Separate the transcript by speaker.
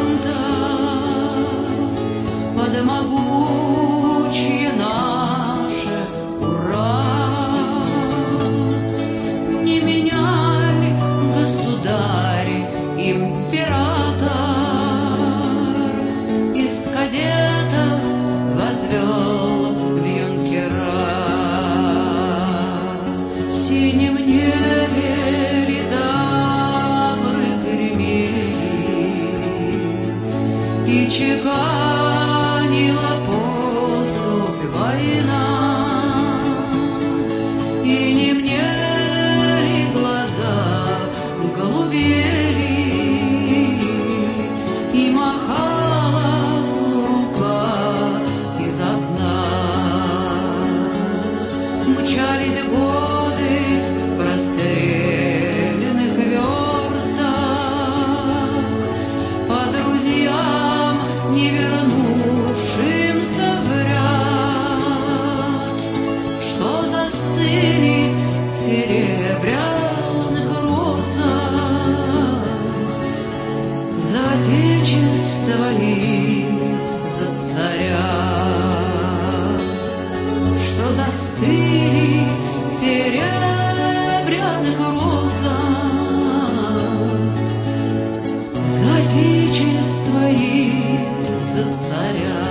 Speaker 1: под могучее наше ура. Не меня ли, государь, император из кадетов возвел в юнкера? В синем небе литавры гремели, и чеканила поступь война. И не мне ли глаза голубели, и махала рука из окна. Мчались годы в расстрелянных верстах по друзьям, не вернувшимся в ряд, что застыли в серебряных розах за отечество и за царя, что застыли в серебряных розах за отечество и за царя.